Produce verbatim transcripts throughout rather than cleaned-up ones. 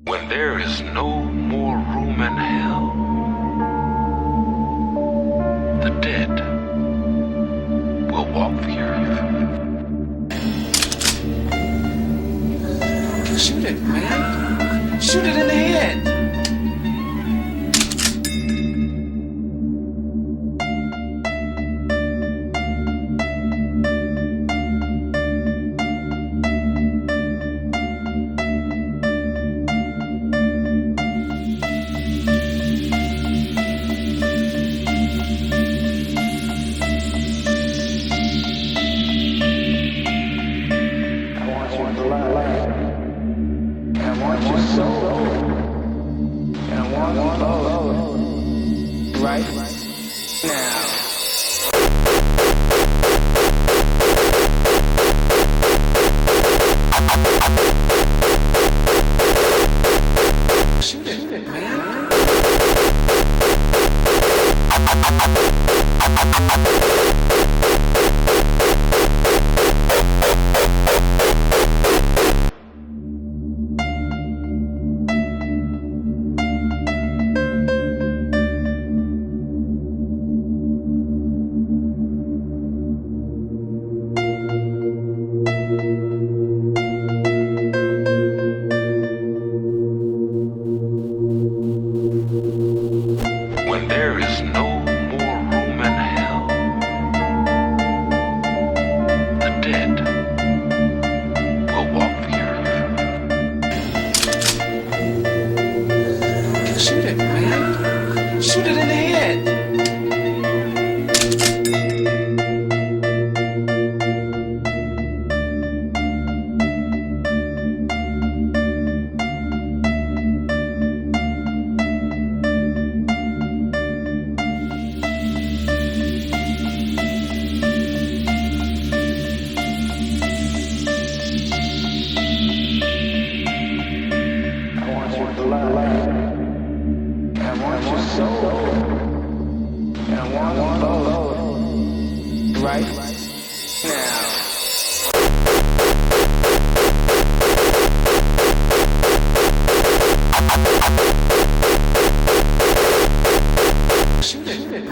When there is no more room in hell, the dead will walk the earth. Shoot it, man. Shoot it in the head. I want your soul, and I want them both, right now. Shoot it, man. When there is no more room in hell, the dead will walk the earth. Shoot it, man. Shoot it in the head. I want your soul, and I want them both, right now. Shoot it,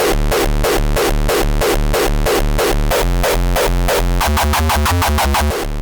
man.